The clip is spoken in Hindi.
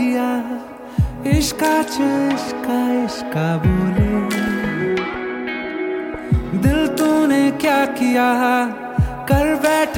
जिया इश्का इश्का इश्का बोले दिल तूने क्या किया कर बैठा